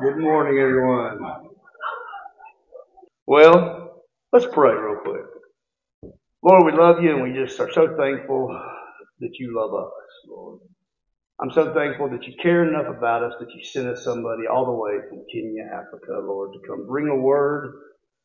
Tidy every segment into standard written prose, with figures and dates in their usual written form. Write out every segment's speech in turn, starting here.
Good morning, everyone. Well, let's pray real quick. Lord, we love you and we just are so thankful that you love us, Lord. I'm so thankful that you care enough about us that you sent us somebody all the way from Kenya, Africa, Lord, to come bring a word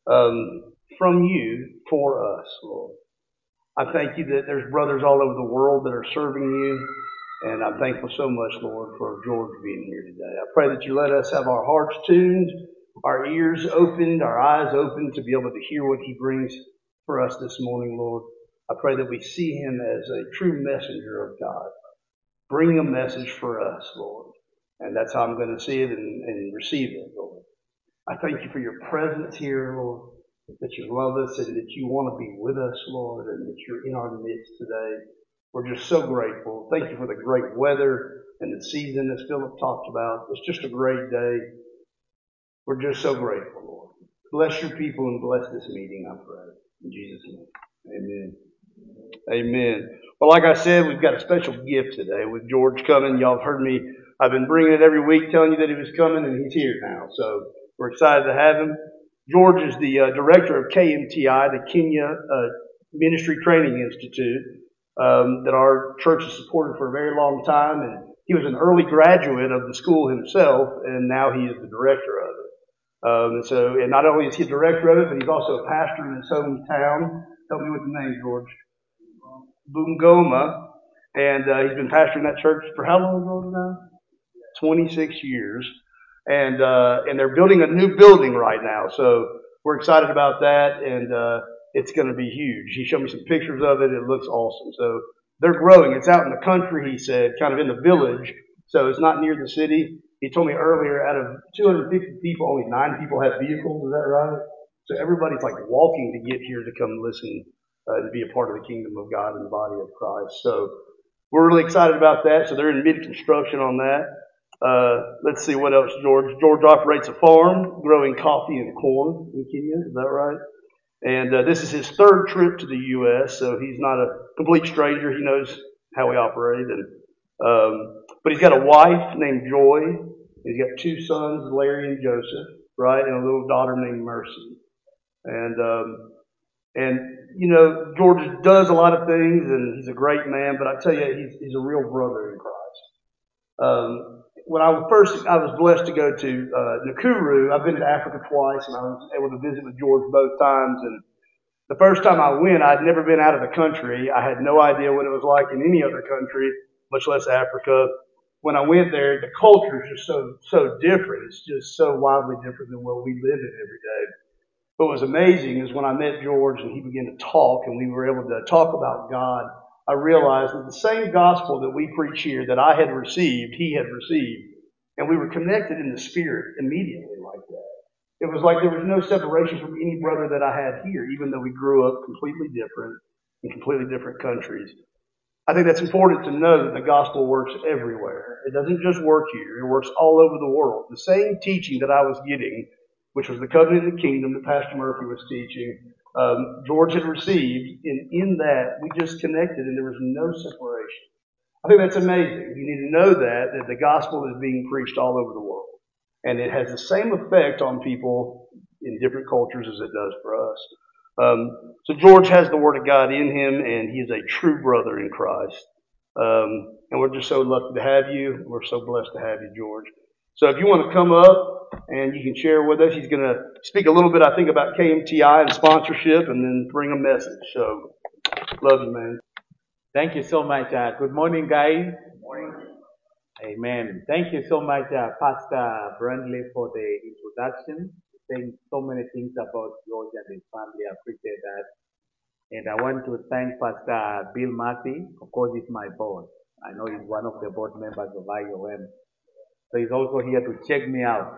from you for us, Lord. I thank you that there's brothers all over the world that are serving you, and I'm thankful so much, Lord, for George being here today. I pray that you let us have our hearts tuned, our ears opened, our eyes open to be able to hear what he brings for us this morning, Lord. I pray that we see him as a true messenger of God. Bring a message for us, Lord. And that's how I'm going to see it and receive it, Lord. I thank you for your presence here, Lord, that you love us and that you want to be with us, Lord, and that you're in our midst today. We're just so grateful. Thank you for the great weather and the season, as Philip talked about. It's just a great day. We're just so grateful, Lord. Bless your people and bless this meeting, I pray. In Jesus' name. Amen. Amen. Well, like I said, we've got a special gift today with George coming. Y'all have heard me. I've been bringing it every week, telling you that he was coming, and he's here now. So we're excited to have him. George is the director of KMTI, the Kenya Ministry Training Institute, that our church has supported for a very long time. And he was an early graduate of the school himself, and now he is the director of it. And not only is he a director of it, but he's also a pastor in his hometown. Help me with the name, George. Bungoma, and he's been pastoring that church for how long now? 26 years, and they're building a new building right now. So we're excited about that, and it's going to be huge. He showed me some pictures of it. It looks awesome. So they're growing. It's out in the country, he said, kind of in the village. So it's not near the city. He told me earlier, out of 250 people, only 9 people have vehicles. Is that right? So everybody's like walking to get here to come listen to be a part of the kingdom of God and the body of Christ. So we're really excited about that. So they're in mid-construction on that. Let's see what else, George. George operates a farm growing coffee and corn in Kenya. Is that right? And this is his 3rd trip to the U.S., so he's not a complete stranger. He knows how we operate. But he's got a wife named Joy. He's got 2 sons, Larry and Joseph, right, and a little daughter named Mercy. And you know, George does a lot of things, and he's a great man. But I tell you, he's a real brother in Christ. When I was blessed to go to Nakuru. I've been to Africa twice, and I was able to visit with George both times. And the first time I went, I'd never been out of the country. I had no idea what it was like in any other country, much less Africa. When I went there, the culture is just so different. It's just so wildly different than what we live in every day. What was amazing is when I met George and he began to talk and we were able to talk about God, I realized that the same gospel that we preach here that I had received, he had received. And we were connected in the spirit immediately like that. It was like there was no separation from any brother that I had here, even though we grew up completely different in completely different countries. I think that's important to know that the gospel works everywhere. It doesn't just work here. It works all over the world. The same teaching that I was getting, which was the covenant of the kingdom that Pastor Murphy was teaching, George had received. And in that, we just connected and there was no separation. I think that's amazing. You need to know that the gospel is being preached all over the world. And it has the same effect on people in different cultures as it does for us. So George has the Word of God in him, and he is a true brother in Christ. And we're just so lucky to have you. We're so blessed to have you, George. So if you want to come up and you can share with us, he's going to speak a little bit, I think, about KMTI and sponsorship, and then bring a message. So love you, man. Thank you so much. Good morning, guys. Good morning. Amen. Thank you so much, Pastor Brandley, for the introduction. Saying so many things about George and his family. I appreciate that. And I want to thank Pastor Bill Murphy. Of course, he's my boss. I know he's one of the board members of IOM. So he's also here to check me out.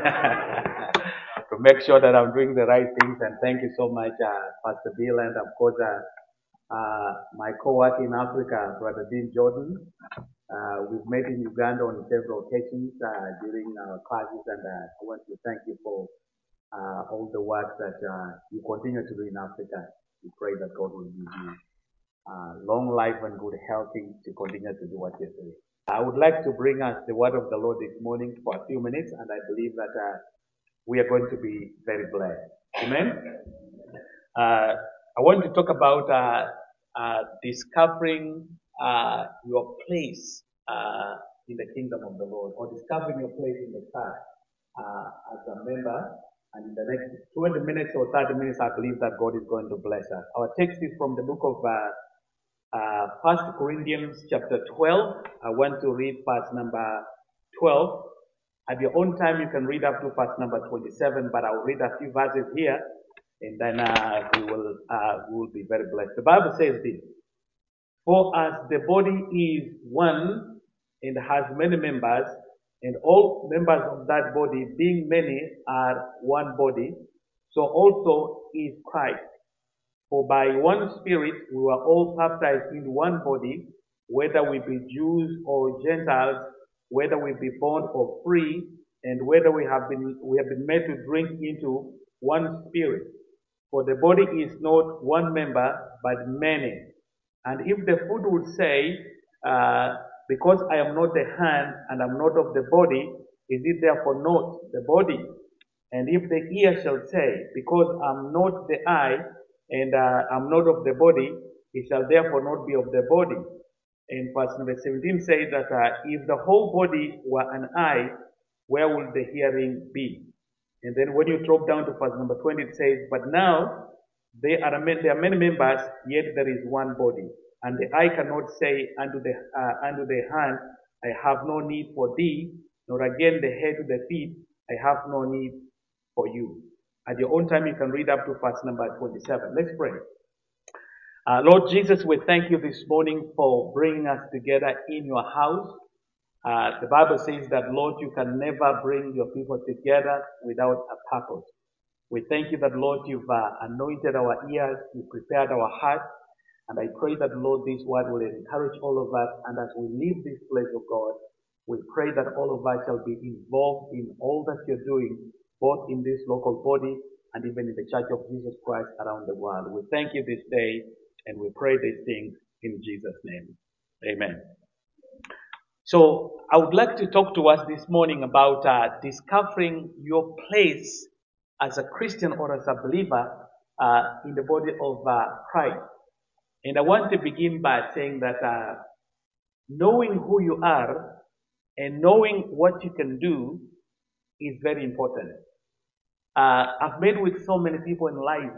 To make sure that I'm doing the right things. And thank you so much, Pastor Bill, and of course, my co-worker in Africa, Brother Dean Jordan. We've met in Uganda on several occasions during our classes, and I want to thank you for all the work that you continue to do in Africa. We pray that God will give you long life and good health to continue to do what you're doing. I would like to bring us the word of the Lord this morning for a few minutes, and I believe that we are going to be very blessed. Amen. I want to talk about discovering your place in the kingdom of the Lord, or discovering your place in the church as a member. And in the next 20 minutes or 30 minutes, I believe that God is going to bless us. Our text is from the book of 1 Corinthians chapter 12. I want to read verse number 12. At your own time, you can read up to verse number 27, but I'll read a few verses here, and then we will be very blessed. The Bible says this: For as the body is one and has many members, and all members of that body, being many, are one body, so also is Christ. For by one Spirit we were all baptized into one body, whether we be Jews or Gentiles, whether we be bond or free, and whether we have been made to drink into one Spirit. For the body is not one member, but many. And if the foot would say, because I am not the hand and am not of the body, is it therefore not the body? And if the ear shall say, because I am not the eye and am not of the body, it shall therefore not be of the body. And verse number 17 says that if the whole body were an eye, where would the hearing be? And then when you drop down to verse number 20, it says, But now there are many members, yet there is one body. And the eye cannot say unto the hand, I have no need for thee, nor again the head to the feet, I have no need for you. At your own time, you can read up to verse number 27. Let's pray. Lord Jesus, we thank you this morning for bringing us together in your house. The Bible says that, Lord, you can never bring your people together without a purpose. We thank you that, Lord, you've anointed our ears, you've prepared our hearts, and I pray that, Lord, this word will encourage all of us, and as we leave this place of God, we pray that all of us shall be involved in all that you're doing, both in this local body and even in the Church of Jesus Christ around the world. We thank you this day, and we pray these things in Jesus' name. Amen. So I would like to talk to us this morning about discovering your place as a Christian or as a believer in the body of Christ. And I want to begin by saying that knowing who you are and knowing what you can do is very important. I've met with so many people in life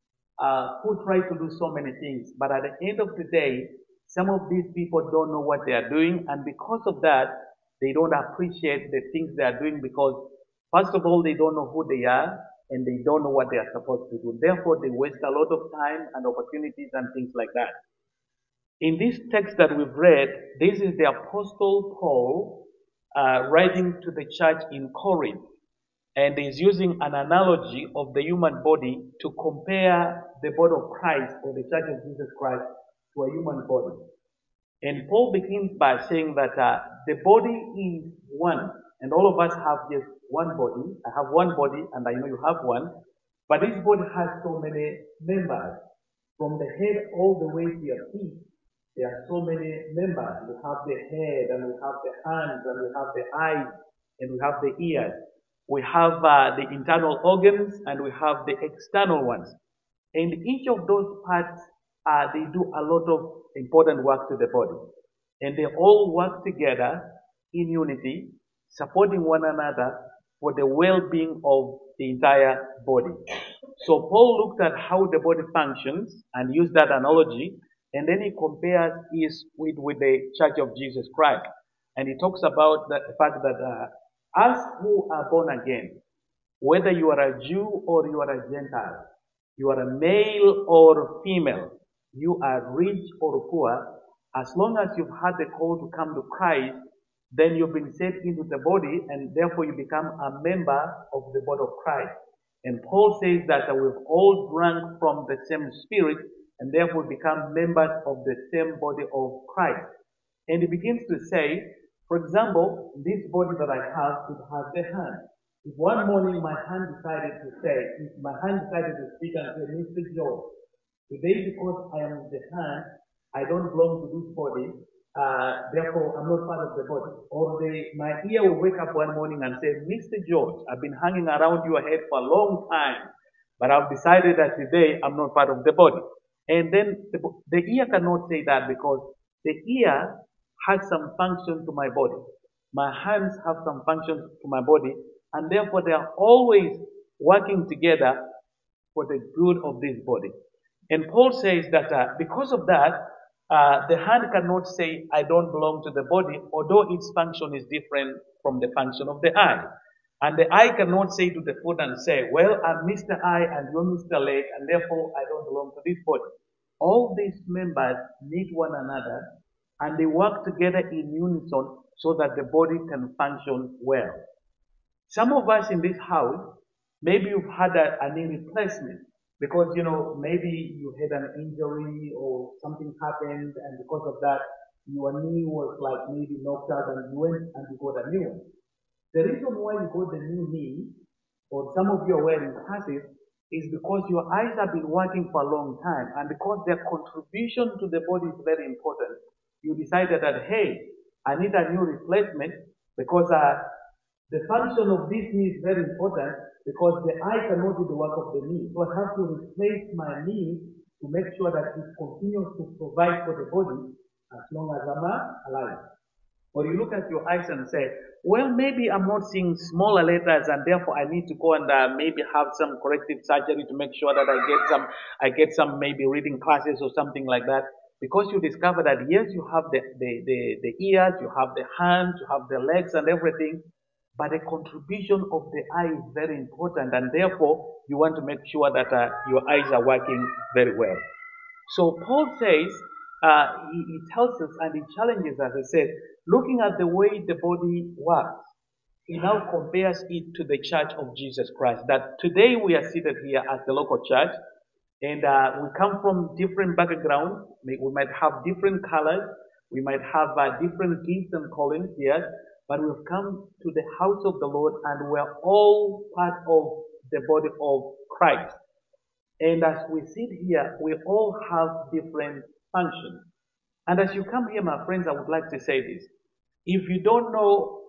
who try to do so many things, but at the end of the day, some of these people don't know what they are doing, and because of that, they don't appreciate the things they are doing because, first of all, they don't know who they are and they don't know what they are supposed to do. Therefore, they waste a lot of time and opportunities and things like that. In this text that we've read, this is the Apostle Paul writing to the church in Corinth, and is using an analogy of the human body to compare the body of Christ or the Church of Jesus Christ to a human body. And Paul begins by saying that the body is one, and all of us have just one body. I have one body, and I know you have one, but this body has so many members. From the head all the way to your feet, there are so many members. We have the head, and we have the hands, and we have the eyes, and we have the ears. We have the internal organs, and we have the external ones. And each of those parts, they do a lot of important work to the body. And they all work together in unity, supporting one another for the well-being of the entire body. So Paul looked at how the body functions and used that analogy, and then he compares it with the Church of Jesus Christ. And he talks about the fact that us who are born again, whether you are a Jew or you are a Gentile, you are a male or female, you are rich or poor, as long as you've had the call to come to Christ, then you've been set into the body and therefore you become a member of the body of Christ. And Paul says that we've all drunk from the same Spirit and therefore become members of the same body of Christ. And he begins to say, for example, this body that I have, it has the hand. If one morning my hand decided to speak and say, Mr. Joe, today because I am the hand, I don't belong to this body, Therefore, I'm not part of the body. Or my ear will wake up one morning and say, Mr. George, I've been hanging around your head for a long time, but I've decided that today I'm not part of the body. And then the ear cannot say that because the ear has some function to my body. My hands have some functions to my body, and therefore they are always working together for the good of this body. And Paul says that because of that, the hand cannot say, I don't belong to the body, although its function is different from the function of the eye. And the eye cannot say to the foot and say, well, I'm Mr. Eye and you're Mr. Leg, and therefore I don't belong to this body. All these members need one another and they work together in unison so that the body can function well. Some of us in this house, maybe you've had a knee replacement because, maybe you had an injury or something happened and because of that, your knee was like maybe knocked out and you went and you got a new one. The reason why you got the new knee, or some of you are wearing glasses, is because your eyes have been working for a long time and because their contribution to the body is very important. You decided that, hey, I need a new replacement because the function of this knee is very important because the eye cannot do the work of the knee. So I have to replace my knee to make sure that it continues to provide for the body as long as I'm alive. Or you look at your eyes and say, well, maybe I'm not seeing smaller letters and therefore I need to go and maybe have some corrective surgery to make sure that I get some maybe reading classes or something like that. Because you discover that yes, you have the ears, you have the hands, you have the legs and everything, but the contribution of the eye is very important and therefore you want to make sure that your eyes are working very well. So Paul says, he tells us and he challenges us, he said, looking at the way the body works, he now compares it to the church of Jesus Christ. That today we are seated here at the local church and we come from different backgrounds. We might have different colors. We might have different gifts and callings here. But we've come to the house of the Lord and we're all part of the body of Christ. And as we sit here, we all have different functions. And as you come here, my friends, I would like to say this. If you don't know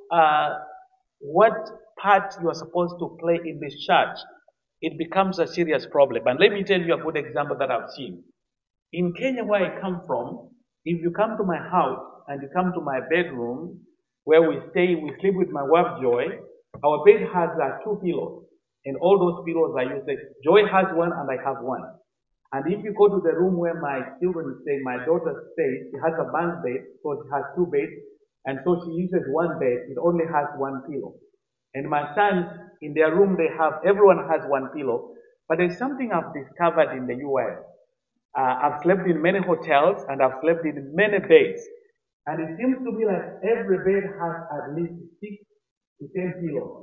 what part you are supposed to play in this church, it becomes a serious problem. And let me tell you a good example that I've seen. In Kenya, where I come from, if you come to my house and you come to my bedroom, where we sleep with my wife Joy, our bed has two pillows. And all those pillows are used. Joy has one and I have one. And if you go to the room where my children stay, my daughter stays, she has a bunk bed, so she has two beds, and so she uses one bed, it only has one pillow. And my sons, in their room, everyone has one pillow. But there's something I've discovered in the US. I've slept in many hotels and I've slept in many beds. And it seems to me like every bed has at least 6 to 10 pillows.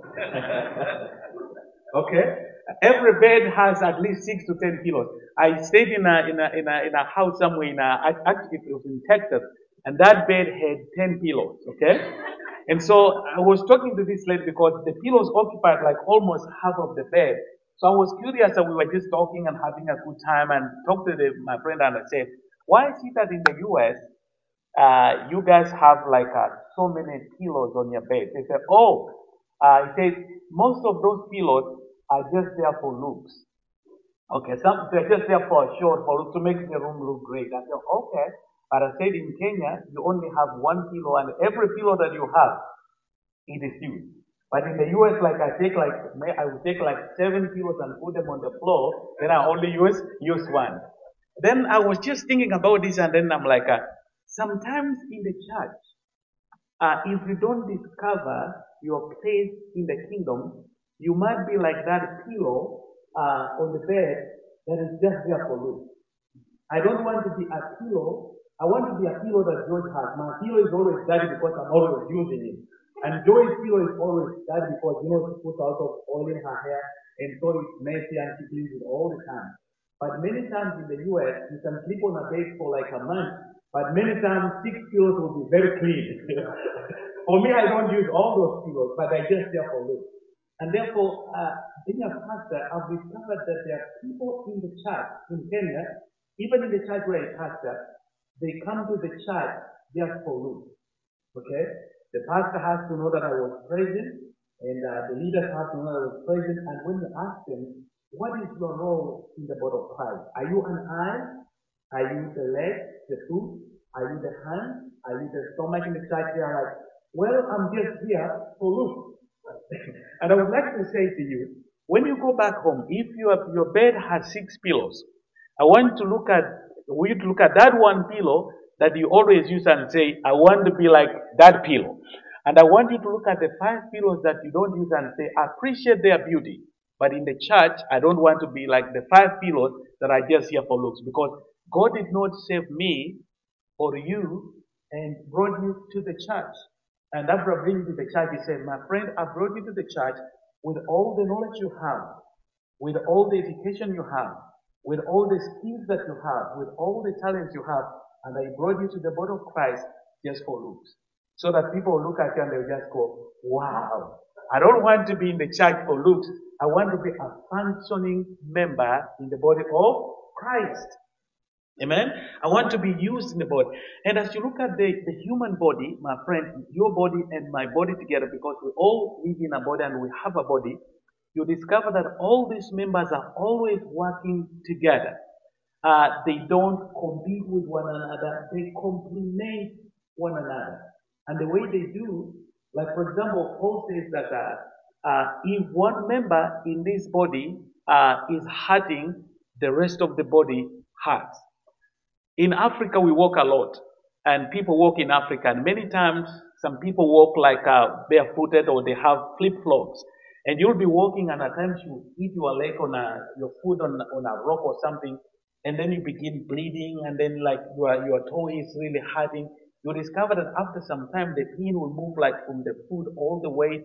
Okay? Every bed has at least 6 to 10 pillows. I stayed in a house somewhere actually it was in Texas, and that bed had 10 pillows. Okay? And so I was talking to this lady because the pillows occupied like almost half of the bed. So I was curious and we were just talking and having a good time and talked to my friend and I said, why is it that in the US, you guys have like so many pillows on your bed? They said, he said, most of those pillows are just there for looks. Okay, some they're just there for a show, to make the room look great. I said, okay. But I said in Kenya, you only have one pillow and every pillow that you have, it is used. But in the US, I would take like 7 pillows and put them on the floor, then I only use one. Then I was just thinking about this and then I'm like, sometimes in the church, if you don't discover your place in the kingdom, you might be like that pillow on the bed that is just there for you. I don't want to be a pillow. I want to be a pillow that George has. My pillow is always dirty because I'm always using it. And Joy's pillow is always dirty because, she puts a lot of oil in her hair and so it's messy and she cleans it all the time. But many times in the US, you can sleep on a bed for like a month, but many times 6 pillows will be very clean. For me, I don't use all those pillows, but I just there for look. And therefore, being a pastor, I've discovered that there are people in the church in Kenya, even in the church where I pastor, they come to the church just for looks. Okay? The pastor has to know that I was present, and the leaders have to know that I was present. And when you ask them, what is your role in the body of Christ? Are you an eye? Are you the leg, the foot? Are you the hand? Are you the stomach in the church? They are like, well, I'm just here for look. And I would like to say to you, when you go back home, if your bed has 6 pillows, I want to look at we to look at that one pillow that you always use and say, I want to be like that pillow. And I want you to look at the 5 pillows that you don't use and say, I appreciate their beauty. But in the church, I don't want to be like the 5 pillows that are just here for looks. Because God did not save me or you and brought you to the church. And after bringing you to the church, he said, my friend, I brought you to the church with all the knowledge you have, with all the education you have, with all the skills that you have, with all the talents you have, and I brought you to the body of Christ just for looks. So that people will look at you and they'll just go, wow. I don't want to be in the church for looks. I want to be a functioning member in the body of Christ. Amen. I want to be used in the body. And as you look at the human body, my friend, your body and my body together, because we all live in a body and we have a body, you discover that all these members are always working together. They don't compete with one another, they complement one another. And the way they do, like for example, Paul says that if one member in this body is hurting, the rest of the body hurts. In Africa, we walk a lot, and people walk in Africa, and many times some people walk like barefooted or they have flip flops. And you'll be walking, and at times you hit your leg on your foot on a rock or something, and then you begin bleeding, and then like your toe is really hurting. You discover that after some time, the pain will move like from the foot all the way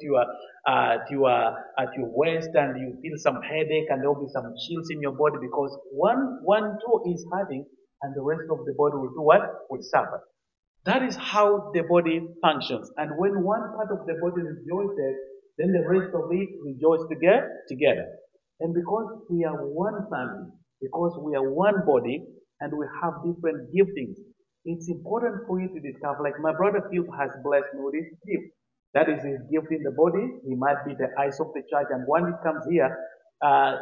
to your waist, and you feel some headache, and there will be some chills in your body because one toe is hurting and the rest of the body will do what? Will suffer. That is how the body functions. And when one part of the body rejoices, then the rest of it rejoices together. And because we are one family, because we are one body, and we have different giftings, it's important for you to discover, like my brother Phil has blessed me with his gift. That is his gift in the body. He might be the eyes of the church. And when he comes here, uh,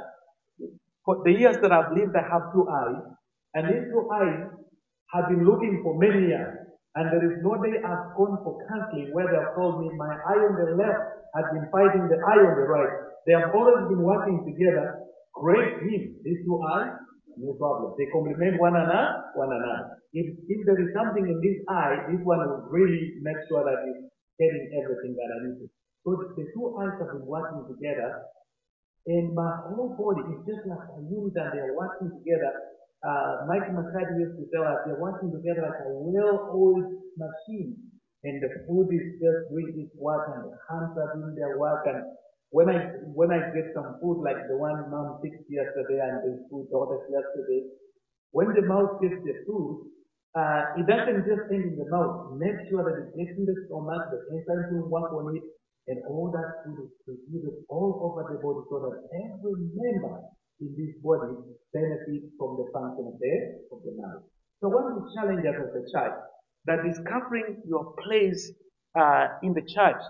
for the years that I've lived, I have 2 eyes. And these 2 eyes have been looking for many years. And there is no day I've gone for counseling where they have told me my eye on the left has been fighting the eye on the right. They have always been working together. Great team. These 2 eyes, no problem. They complement one another. If there is something in this eye, this one will really make sure that it's getting everything that I need to. So the 2 eyes have been working together, and my whole body is just like a unit and they're working together. Mike McCarthy used to tell us they're working together like a well-oiled machine. And the food is just doing its work and the hands are doing their work. And when I get some food like the one mom fixed yesterday and the food orders yesterday, when the mouth gets the food, it doesn't just end in the mouth. Make sure that it gets in the stomach, the enzymes will work on it, and all that food is distributed all over the body so that every member in this body benefits from the function of the mouth. So what we challenge us as a church, that discovering your place in the church,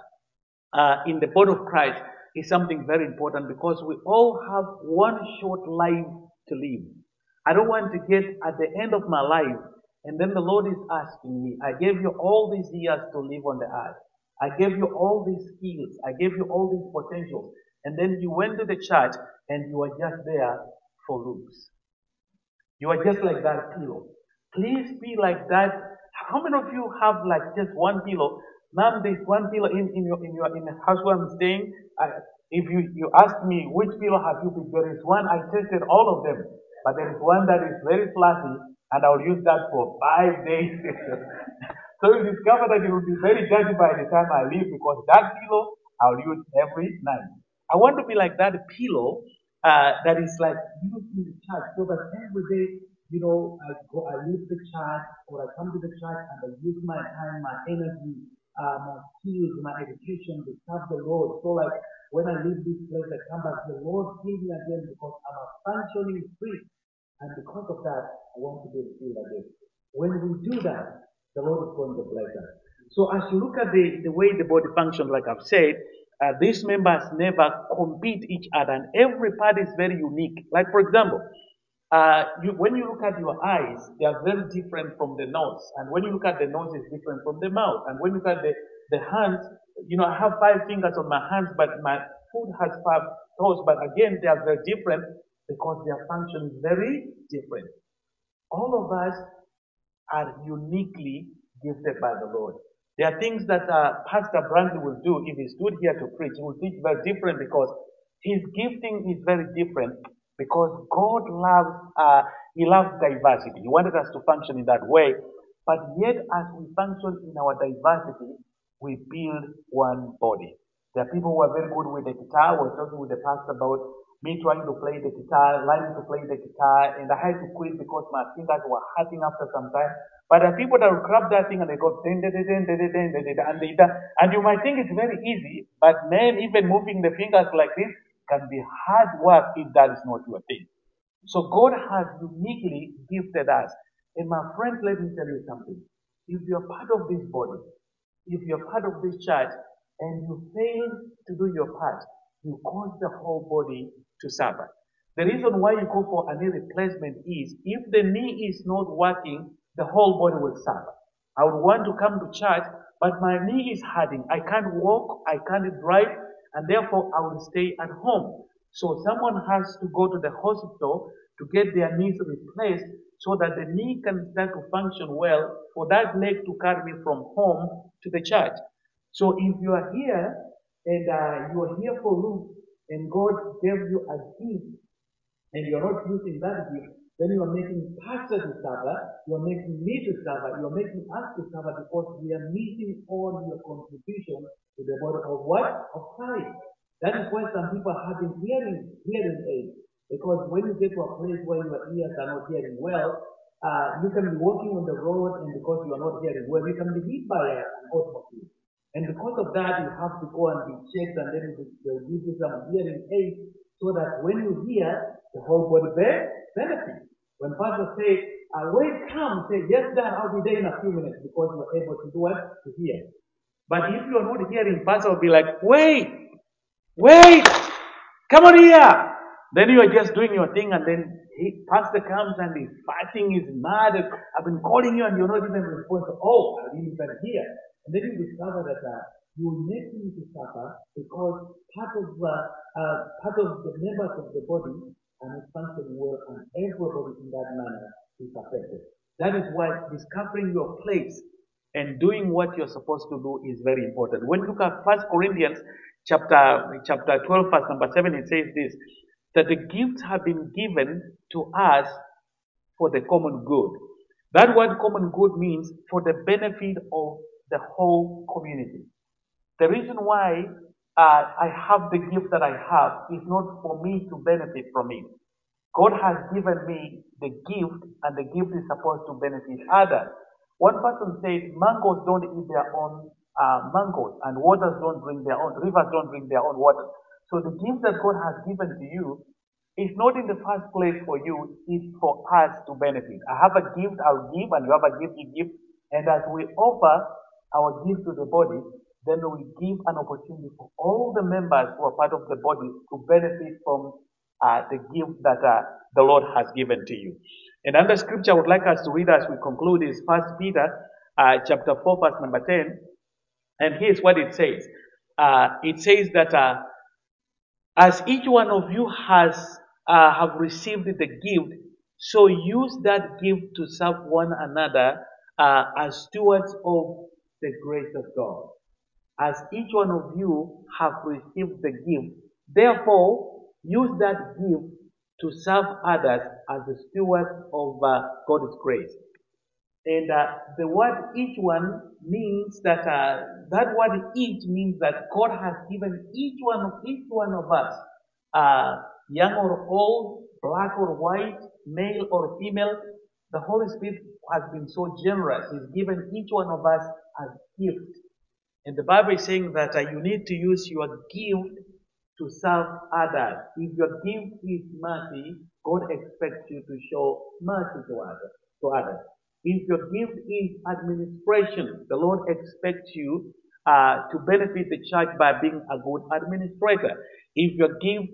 in the body of Christ, is something very important because we all have one short life to live. I don't want to get at the end of my life and then the Lord is asking me, I gave you all these years to live on the earth. I gave you all these skills. I gave you all these potentials. And then you went to the church and you are just there for looks. You are just like that pillow. Please be like that. How many of you have like just one pillow? Ma'am, there's one pillow in the house where I'm staying. If you ask me which pillow have you picked, there is one I tested all of them, but there is one that is very fluffy, and I'll use that for 5 days. So you discover that it will be very dirty by the time I leave because that pillow I'll use every night. I want to be like that pillow that is like used in the church so that every day, I leave the church or I come to the church and I use my time, my energy, my skills, my education to serve the Lord. So like when I leave this place, I come back, the Lord heal me again because I'm a functioning priest. And because of that, I want to be healed again. When we do that, the Lord is going to bless us. So as you look at the way the body functions, like I've said, these members never compete each other, and every part is very unique. Like for example, when you look at your eyes, they are very different from the nose, and when you look at the nose, it's different from the mouth, and when you look at the hands, I have 5 fingers on my hands, but my foot has 5 toes, but again, they are very different because their function is very different. All of us are uniquely gifted by the Lord. There are things that Pastor Brantley will do if he stood here to preach. He will teach very different because his gifting is very different because God loves, he loves diversity. He wanted us to function in that way. But yet, as we function in our diversity, we build one body. There are people who are very good with the guitar. We're talking with the pastor about me trying to play the guitar, learning to play the guitar, and I had to quit because my fingers were hurting after some time. But there are people that will grab that thing and they go ding, ding, ding, ding, ding, ding, ding, ding, and they done. And you might think it's very easy, but man, even moving the fingers like this can be hard work if that is not your thing. So God has uniquely gifted us. And my friends, let me tell you something. If you're part of this body, if you're part of this church, and you fail to do your part, you cause the whole body to suffer. The reason why you go for a knee replacement is if the knee is not working, the whole body will suffer. I would want to come to church, but my knee is hurting. I can't walk, I can't drive, and therefore I will stay at home. So someone has to go to the hospital to get their knees replaced so that the knee can start to function well for that leg to carry me from home to the church. So if you are here and you are here for root and God gave you a gift and you're not using that gift, then you are making pastor to suffer, you are making me to suffer, you are making us to suffer because we are missing all your contribution to the body of what? Of Christ. That is why some people are having hearing aids. Because when you get to a place where your ears are not hearing well, you can be walking on the road and because you are not hearing well, you can be hit by an automobile. And because of that, you have to go and be checked and then they'll give you some hearing aids so that when you hear, the whole body benefits. When pastor say, wait, come, say, yes, Dad, I'll be there in a few minutes because you're able to do what? To hear. But if you're not hearing, pastor will be like, wait, come on here. Then you are just doing your thing and then pastor comes and he's fighting, he's mad. I've been calling you and you're not even responding. Oh, I didn't even hear. And then you discover that you're making to suffer because part of the members of the body are not functioning well and everybody in that manner is affected. That is why discovering your place and doing what you're supposed to do is very important. When you look at 1 Corinthians chapter 12, verse number 7, it says this, that the gifts have been given to us for the common good. That word common good means for the benefit of the whole community. The reason why I have the gift that I have is not for me to benefit from it. God has given me the gift, and the gift is supposed to benefit others. One person said, mangoes don't eat their own mangoes, and waters don't drink their own, rivers don't drink their own water. So the gift that God has given to you is not in the first place for you, it's for us to benefit. I have a gift, I'll give, and you have a gift, you give. And as we offer our gift to the body, then we give an opportunity for all the members who are part of the body to benefit from the gift that the Lord has given to you. Another scripture I would like us to read as we conclude is 1 Peter chapter 4, verse number 10. And here's what it says. It says that as each one of you has have received the gift, so use that gift to serve one another as stewards of the grace of God. As each one of you have received the gift, therefore use that gift to serve others as the stewards of God's grace. And the word each one means that that word each means that God has given each one of us, young or old, black or white, male or female. The Holy Spirit has been so generous. He's given each one of us a gift. And the Bible is saying that you need to use your gift to serve others. If your gift is mercy, God expects you to show mercy to others. If your gift is administration, the Lord expects you to benefit the church by being a good administrator. If your gift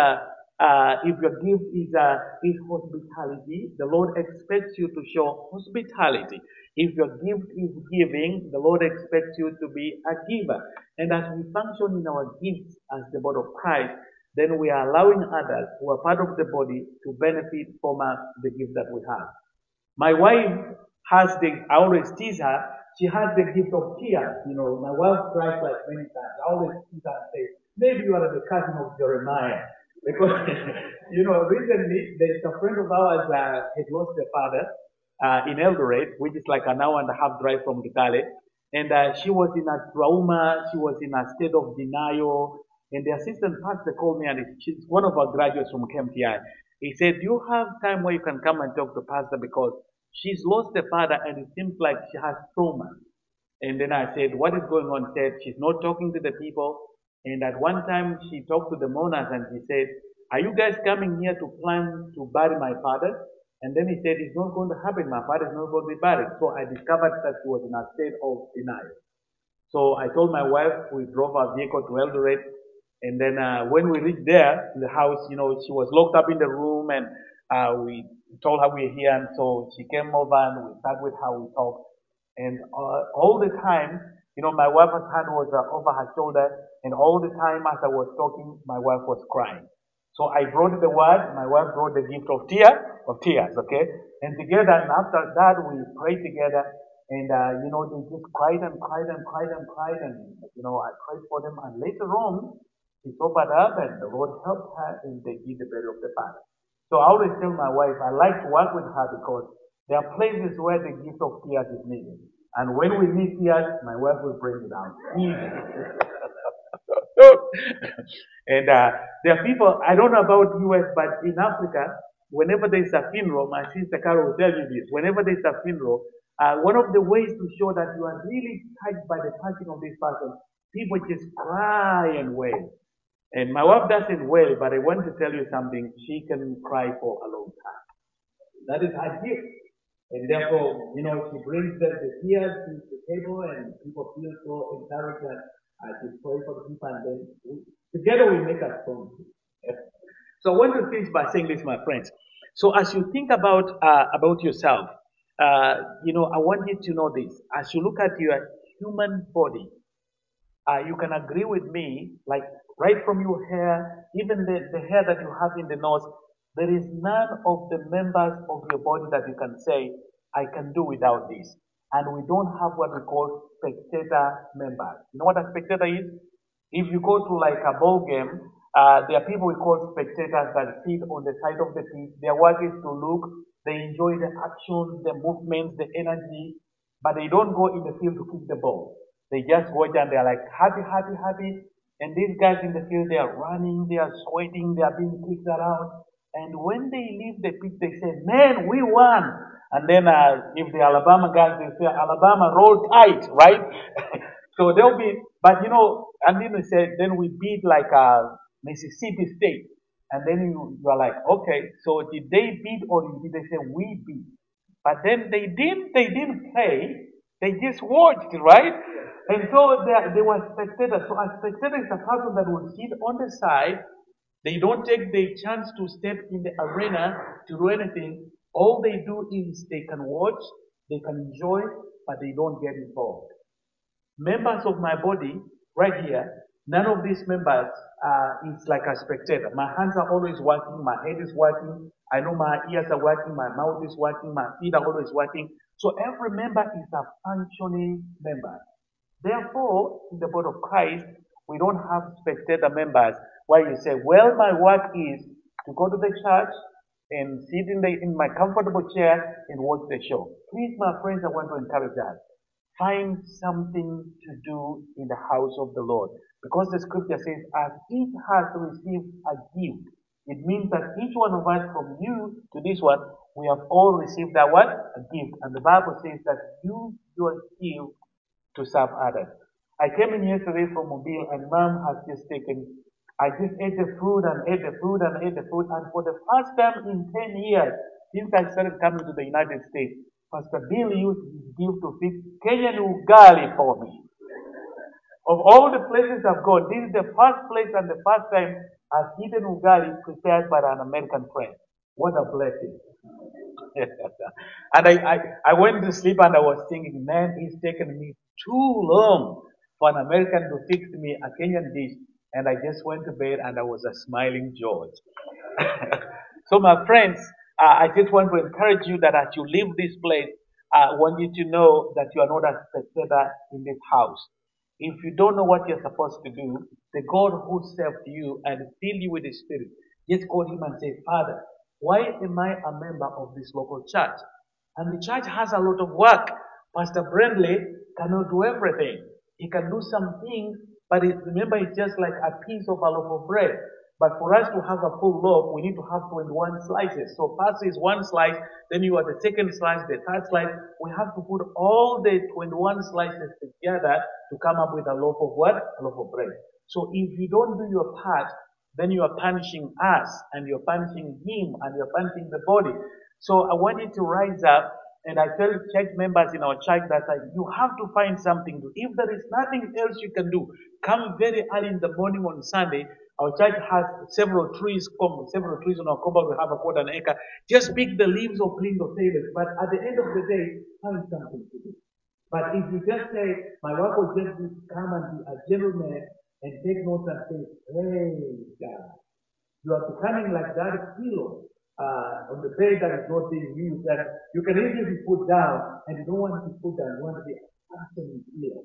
is hospitality, the Lord expects you to show hospitality. If your gift is giving, the Lord expects you to be a giver. And as we function in our gifts as the body of Christ, then we are allowing others who are part of the body to benefit from the gift that we have. My wife I always tease her, she has the gift of tears. My wife cries like many times. I always tease her and say, maybe you are the cousin of Jeremiah. Because, recently there's a friend of ours had lost their father in Eldoret, which is like an hour and a half drive from Kitale. And she was in a trauma, she was in a state of denial. And the assistant pastor called me, and she's one of our graduates from KMTI. He said, do you have time where you can come and talk to pastor because she's lost a father and it seems like she has trauma. And then I said, what is going on? He said, she's not talking to the people. And at one time she talked to the mourners and she said, are you guys coming here to plan to bury my father? And then he said, it's not going to happen. My father is not going to be buried. So I discovered that she was in a state of denial. So I told my wife, we drove our vehicle to Eldoret. And then when we reached there, in the house, she was locked up in the room and we told her we're here. And so she came over and we sat with her, we talked. And all the time, my wife's hand was over her shoulder. And all the time as I was talking, my wife was crying. So I brought the word, my wife brought the gift of tears, okay? And together, and after that, we prayed together. And, they just cried and cried and cried and cried. And, I prayed for them. And later on, she sobered up and the Lord helped her and they did the burial of the father. So I always tell my wife, I like to work with her because there are places where the gift of tears is needed. And when we need tears, my wife will bring it out. Easy. And there are people, I don't know about US, but in Africa, whenever there's a funeral, my sister Carol will tell you this, whenever there's a funeral, one of the ways to show that you are really touched by the passing of this person, people just cry and wail. And my wife doesn't wail, but I want to tell you something, she can cry for a long time. That is her gift. And therefore, she brings the tears to the table and people feel so encouraged that she pray for the people and then together we make a strong. So I want to finish by saying this, my friends. So as you think about yourself, I want you to know this. As you look at your human body, you can agree with me, like right from your hair, even the hair that you have in the nose, there is none of the members of your body that you can say, I can do without this. And we don't have what we call spectator members. You know what a spectator is? If you go to like a ball game, there are people we call spectators that sit on the side of the pitch. Their work is to look, they enjoy the action, the movements, the energy, but they don't go in the field to kick the ball. They just watch and they're like happy, happy, happy. And these guys in the field, they are running, they are sweating, they are being kicked around. And when they leave the pitch, they say, man, we won. And then if the Alabama guys, they say, Alabama, roll tight, right? So they'll be, but and then we said, then we beat like Mississippi State. And then you are like, okay, so did they beat or did they say we beat? But then they didn't play, they just watched, right? And so they were spectators. So a spectator is a person that will sit on the side. They don't take the chance to step in the arena to do anything. All they do is they can watch, they can enjoy, but they don't get involved. Members of my body, right here, none of these members is like a spectator. My hands are always working, my head is working, I know my ears are working, my mouth is working, my feet are always working. So every member is a functioning member. Therefore, in the body of Christ, we don't have spectator members where you say, well, my work is to go to the church and sit in my comfortable chair and watch the show. Please, my friends, I want to encourage us. Find something to do in the house of the Lord. Because the scripture says, as each has received a gift, it means that each one of us, from you to this one, we have all received a what? A gift. And the Bible says that use your gift to serve others. I came in yesterday from Mobile and mom has just I just ate the food and ate the food and ate the food. And for the first time in 10 years, since I started coming to the United States, Pastor Bill used his gift to fix Kenyan ugali for me. Of all the places I've gone, this is the first place and the first time I've eaten ugali prepared by an American friend. What a blessing. And I went to sleep and I was thinking, man, it's taken me too long for an American to fix me a Kenyan dish. And I just went to bed and I was a smiling George. So, my friends, I just want to encourage you that as you leave this place, I want you to know that you are not a spectator in this house. If you don't know what you're supposed to do, the God who saved you and filled you with the Spirit, just call him and say, Father, why am I a member of this local church? And the church has a lot of work. Pastor Brindley cannot do everything. He can do some things, but remember, it's just like a piece of a loaf of bread. But for us to have a full loaf, we need to have 21 slices. So first is one slice, then you have the second slice, the third slice. We have to put all the 21 slices together to come up with a loaf of what? A loaf of bread. So if you don't do your part, then you are punishing us, and you're punishing him, and you're punishing the body. So I want you to rise up, and I tell church members in our church that you have to find something to do. If there is nothing else you can do, come very early in the morning on Sunday. Our church has several trees on our compound. We have a quarter an acre. Just pick the leaves or clean the tables. But at the end of the day, find something to do. But if you just say, my work will just be to come and be a gentleman and take notes and say, hey, God, you are becoming like that pillow on the bed that is not being used, that you can easily be put down, and you don't want to be put down, you want to be a functioning pillow.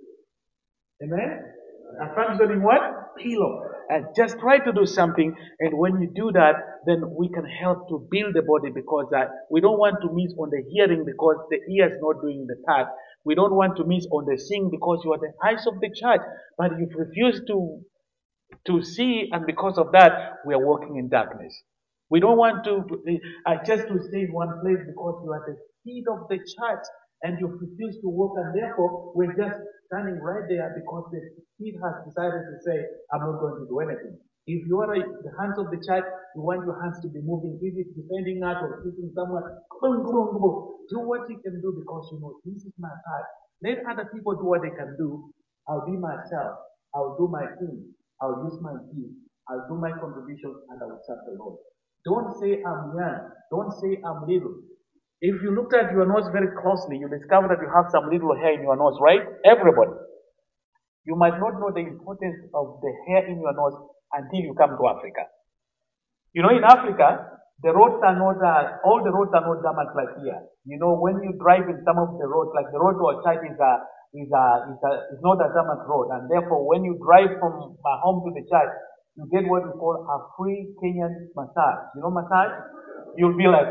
Amen? A functioning what? Pillow. And just try to do something, and when you do that, then we can help to build the body, because we don't want to miss on the hearing because the ear is not doing the part. We don't want to miss on the seeing because you are the eyes of the church, but you've refused to see, and because of that, we are walking in darkness. We don't want to just to stay in one place because you are the seed of the church and you refuse to walk, and therefore we're just standing right there because the seed has decided to say, I'm not going to do anything. If you are the hands of the church, you want your hands to be moving, if it's defending us or kicking someone, come on, come on, come on. Do what you can do because you know this is my part. Let other people do what they can do. I'll be myself. I'll do my thing. I'll use my gift. I'll do my contribution and I will serve the Lord. Don't say I'm young. Don't say I'm little. If you looked at your nose very closely, you discover that you have some little hair in your nose, right? Everybody. You might not know the importance of the hair in your nose until you come to Africa. You know, in Africa, the roads are not, all the roads are not that much like here. You know, when you drive in some of the roads, like the road to our church is not a tarmac road. And therefore, when you drive from my home to the church, you get what we call a free Kenyan massage. You know massage? You'll be like,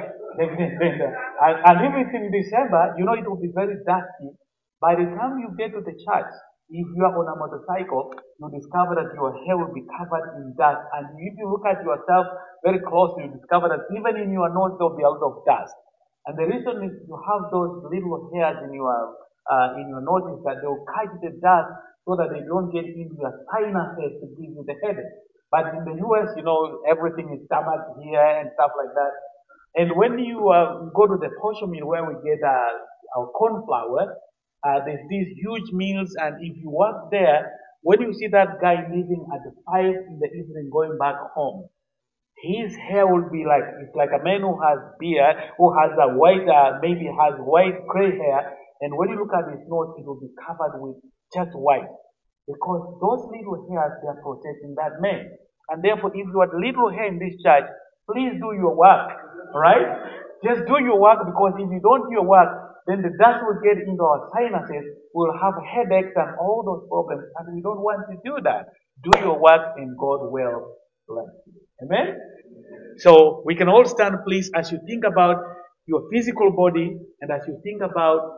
and if it's in December, you know it will be very dusty. By the time you get to the church, if you are on a motorcycle, you discover that your hair will be covered in dust. And if you look at yourself very closely, you discover that even in your nose there will be a lot of dust. And the reason is you have those little hairs in your nose is that they will catch the dust so that they don't get into your sinuses to give you the headache. But in the US, you know, everything is tarmac here and stuff like that. And when you go to the posho mill where we get our corn flour, there's these huge mills, and if you work there, when you see that guy leaving at 5 in the evening going back home, his hair will be like, it's like a man who has beard, who has a white, maybe has white gray hair, and when you look at his nose, it will be covered with just white. Because those little hairs, they are protecting that man. And therefore, if you have little hair in this church, please do your work. Alright? Just do your work, because if you don't do your work, then the dust will get into our sinuses, we'll have headaches and all those problems, and we don't want to do that. Do your work and God will bless you. Amen? So we can all stand, please, as you think about your physical body and as you think about,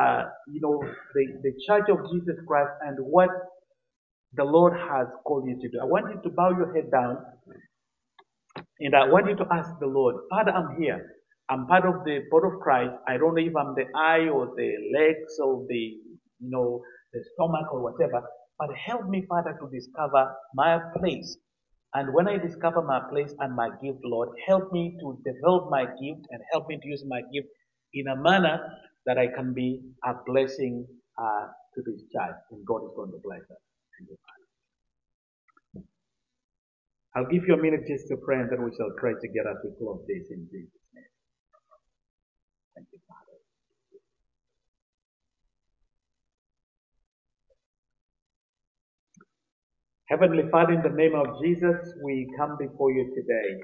the Church of Jesus Christ and what the Lord has called you to do. I want you to bow your head down and I want you to ask the Lord, Father, I'm here. I'm part of the body of Christ. I don't know if I'm the eye or the legs or the stomach or whatever, but help me, Father, to discover my place. And when I discover my place and my gift, Lord, help me to develop my gift and help me to use my gift in a manner that I can be a blessing to this church, and God is going to bless us. I'll give you a minute just to pray, and then we shall pray together as we close this in Jesus' name. Thank you, Father. Heavenly Father, in the name of Jesus, we come before you today.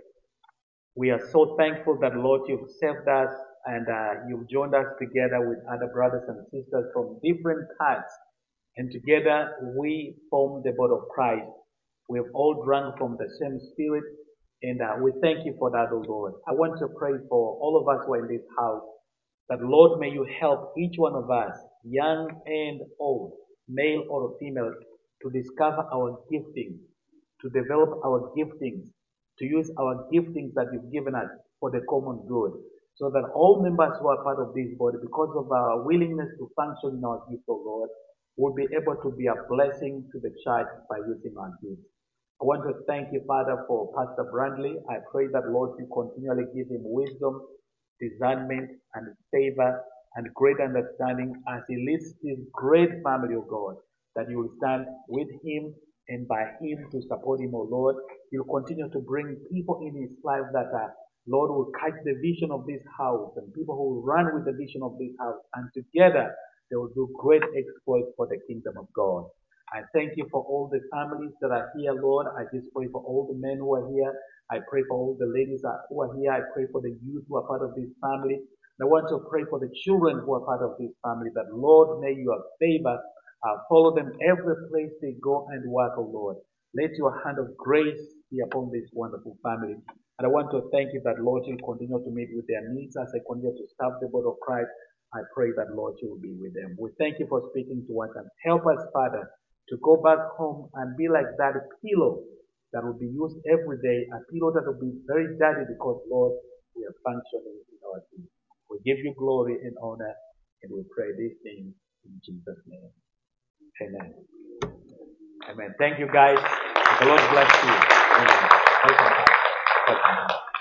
We are so thankful that, Lord, you've saved us and you've joined us together with other brothers and sisters from different parts. And together we form the body of Christ. We have all drunk from the same Spirit, and we thank you for that, O Lord. I want to pray for all of us who are in this house, that, Lord, may you help each one of us, young and old, male or female, to discover our giftings, to develop our giftings, to use our giftings that you've given us for the common good, so that all members who are part of this body, because of our willingness to function in our gifts, O Lord, will be able to be a blessing to the church by using our gifts. I want to thank you, Father, for Pastor Brandley. I pray that, Lord, you continually give him wisdom, discernment, and favor, and great understanding as he leads this great family of God, that you will stand with him and by him to support him, O Lord. You'll continue to bring people in his life that Lord, will catch the vision of this house, and people who will run with the vision of this house, and together they will do great exploits for the kingdom of God. I thank you for all the families that are here, Lord. I just pray for all the men who are here. I pray for all the ladies who are here. I pray for the youth who are part of this family. And I want to pray for the children who are part of this family, that, Lord, may your favor follow them every place they go and work, O Lord. Let your hand of grace be upon this wonderful family. And I want to thank you that, Lord, you continue to meet with their needs as they continue to serve the body of Christ. I pray that, Lord, you will be with them. We thank you for speaking to us, and help us, Father, to go back home and be like that pillow that will be used every day, a pillow that will be very dirty because, Lord, we are functioning in our team. We give you glory and honor, and we pray these things in Jesus' name. Amen. Amen. Thank you, guys. The Lord bless you. Amen. Welcome. Welcome.